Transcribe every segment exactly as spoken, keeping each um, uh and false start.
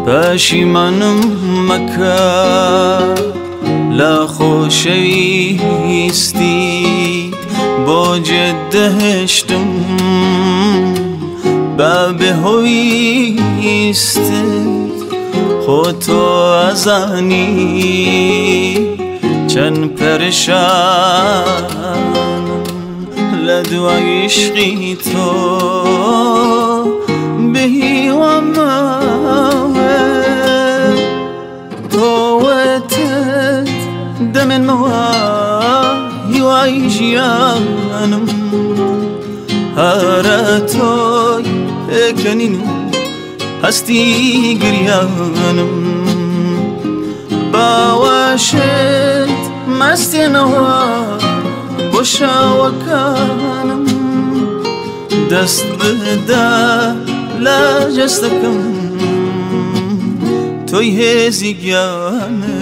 پەشیمانم مەکە لە خۆشەویستی بۆ جێت دەهێشتم بە بێهۆیستت خۆ تۆ ئەزانی چەند پەرێشانم لە دوای عشقی تۆ بهیوامەوێ تۆوەتت دەمێنمەوە هیوای ژیانم هەرە تۆی پێکەنین و هەستی گریانم باوەشت مەستێنەوە بۆ شاوەکانم دەست بدە لە جەستەکەم تۆی هێزی گیانم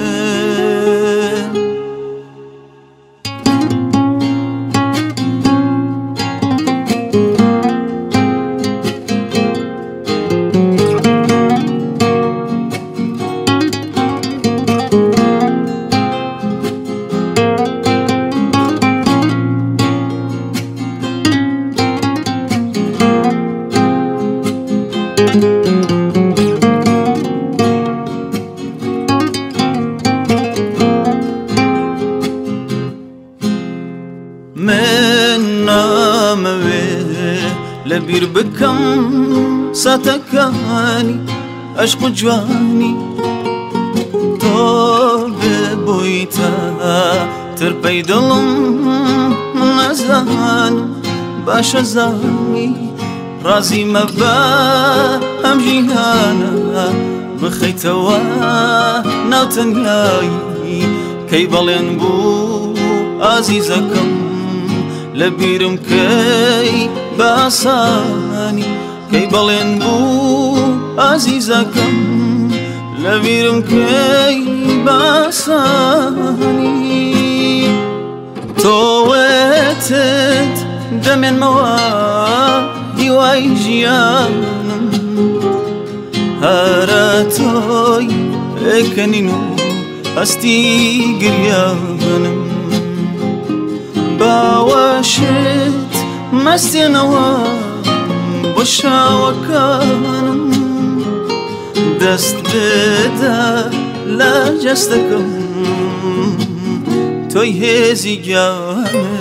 من نامەوێ لەبیر بکەم ساتەکانی عەشق و جوانی تۆ ببوویتە ترپەی دڵم من نەزانم باشە زانی ڕازی مەبە ئەم ژیانە بخەیتەوە ناو تەنیایی کەی بەڵێن بوو ئازیزەکەم لەبیرم کەی باسانی کەی بەڵێن بوو ئازیزەکەم لەبیرم کەی باسانی تۆوەتت دەمێنمەوە هیوای ژیانم هەرە تۆی پێکەنین و هەستی گریانم باوەشت مەستێنەوە بۆ شاوەکانم دەست بدە لە جەستەکەم تۆی هێزی گیانم